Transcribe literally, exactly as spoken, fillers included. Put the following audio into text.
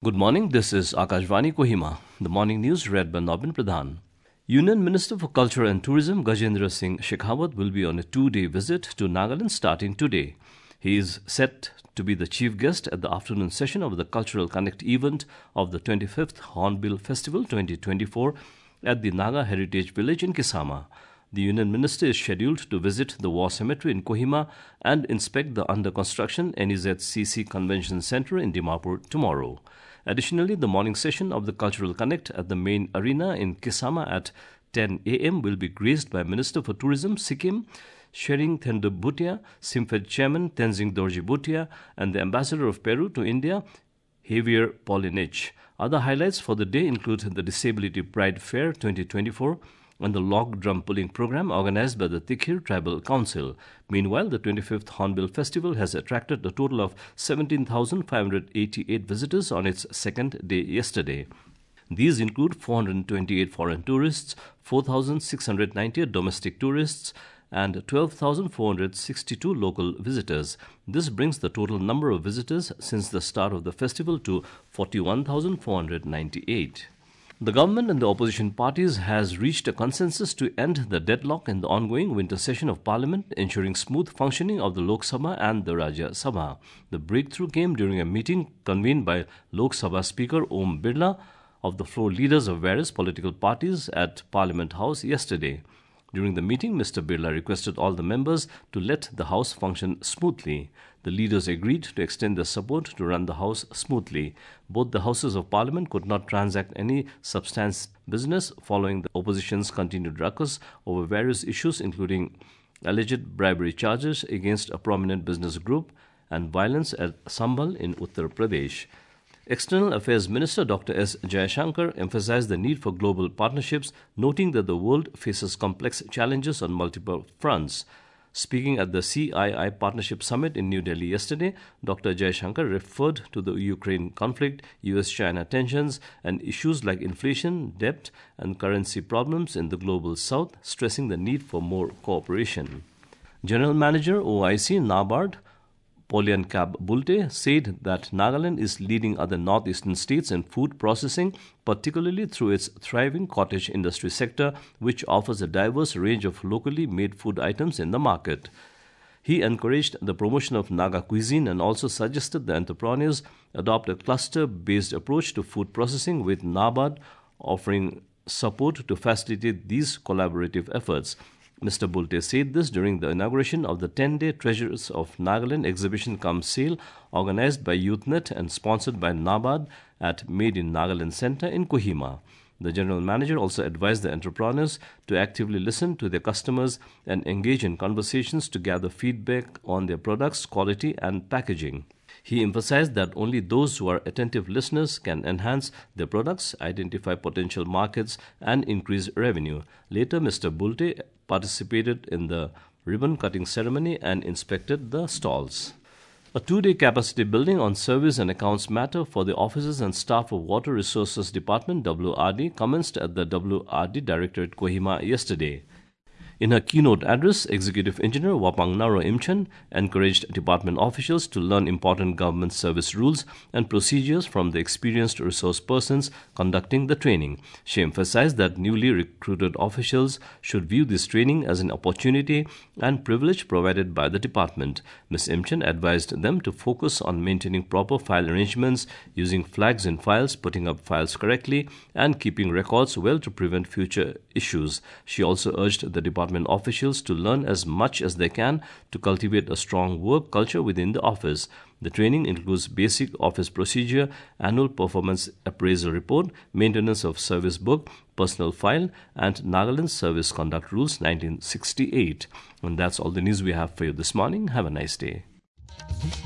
Good morning, this is Akashvani Kohima. The morning news read by Nobin Pradhan. Union Minister for Culture and Tourism Gajendra Singh Shekhawat will be on a two-day visit to Nagaland starting today. He is set to be the chief guest at the afternoon session of the Cultural Connect event of the twenty-fifth Hornbill Festival twenty twenty-four at the Naga Heritage Village in Kisama. The Union Minister is scheduled to visit the War Cemetery in Kohima and inspect the under-construction N E Z C C Convention Centre in Dimapur tomorrow. Additionally, the morning session of the Cultural Connect at the main arena in Kisama at ten a m will be graced by Minister for Tourism Sikkim, Shering Thendu Bhutia, Simfed Chairman Tenzing Dorji Bhutia, and the Ambassador of Peru to India, Javier Polinich. Other highlights for the day include the Disability Pride Fair twenty twenty-four and the log drum pulling program organized by the Tikhir Tribal Council. Meanwhile, the twenty-fifth Hornbill Festival has attracted a total of seventeen thousand five hundred eighty-eight visitors on its second day yesterday. These include four hundred twenty-eight foreign tourists, four thousand six hundred ninety-eight domestic tourists, and twelve thousand four hundred sixty-two local visitors. This brings the total number of visitors since the start of the festival to forty-one thousand four hundred ninety-eight. The government and the opposition parties has reached a consensus to end the deadlock in the ongoing winter session of Parliament, ensuring smooth functioning of the Lok Sabha and the Rajya Sabha. The breakthrough came during a meeting convened by Lok Sabha Speaker Om Birla of the floor leaders of various political parties at Parliament House yesterday. During the meeting, Mister Birla requested all the members to let the House function smoothly. The leaders agreed to extend their support to run the House smoothly. Both the Houses of Parliament could not transact any substance business following the opposition's continued ruckus over various issues including alleged bribery charges against a prominent business group and violence at Sambhal in Uttar Pradesh. External Affairs Minister Doctor S. Jaishankar emphasized the need for global partnerships, noting that the world faces complex challenges on multiple fronts. Speaking at the C I I Partnership Summit in New Delhi yesterday, Doctor Jaishankar referred to the Ukraine conflict, U S China tensions, and issues like inflation, debt, and currency problems in the global south, stressing the need for more cooperation. General Manager O I C NABARD Polyankab Bulte said that Nagaland is leading other northeastern states in food processing, particularly through its thriving cottage industry sector, which offers a diverse range of locally made food items in the market. He encouraged the promotion of Naga cuisine and also suggested the entrepreneurs adopt a cluster-based approach to food processing, with NABARD offering support to facilitate these collaborative efforts. Mister Bulte said this during the inauguration of the ten-day Treasures of Nagaland exhibition cum sale organized by YouthNet and sponsored by NABARD at Made in Nagaland Center in Kohima. The general manager also advised the entrepreneurs to actively listen to their customers and engage in conversations to gather feedback on their products' quality and packaging. He emphasized that only those who are attentive listeners can enhance their products, identify potential markets, and increase revenue. Later, Mister Bulte participated in the ribbon-cutting ceremony and inspected the stalls. A two-day capacity building on service and accounts matter for the officers and staff of Water Resources Department W R D commenced at the W R D Directorate Kohima yesterday. In her keynote address, Executive Engineer Wapang Naro Imchen encouraged department officials to learn important government service rules and procedures from the experienced resource persons conducting the training. She emphasized that newly recruited officials should view this training as an opportunity and privilege provided by the department. Miz Imchen advised them to focus on maintaining proper file arrangements, using flags in files, putting up files correctly, and keeping records well to prevent future issues. She also urged the department officials to learn as much as they can to cultivate a strong work culture within the office. The training includes basic office procedure, annual performance appraisal report, maintenance of service book, personal file, and Nagaland Service Conduct Rules nineteen sixty-eight. And that's all the news we have for you this morning. Have a nice day.